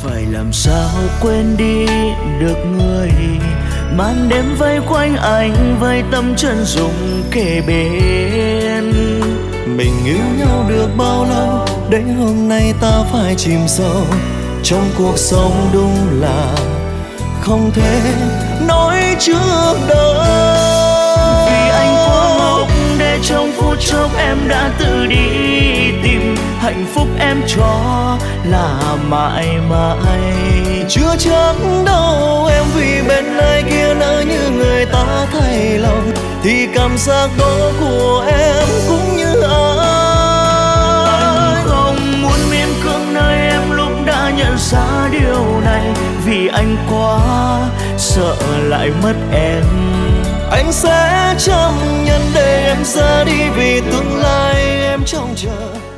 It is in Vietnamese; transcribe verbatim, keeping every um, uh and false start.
Phải làm sao quên đi được người màn đêm vây quanh anh, vây tâm chân dùng kề bên. Mình yêu nhau được bao lâu để hôm nay ta phải chìm sâu trong cuộc sống, đúng là không thể nói trước đời. Vì anh quá ngốc để trong phút chốc em đã tự đi tìm hạnh phúc em cho là mãi mãi. Chưa chắc đâu em, vì bên ai kia lỡ như người ta thay lòng thì cảm giác đó của em cũng như ai. Anh không muốn miễn cưỡng nơi em lúc đã nhận ra điều này, vì anh quá sợ lại mất em. Anh sẽ chấp nhận để em ra đi vì tương lai em trông chờ.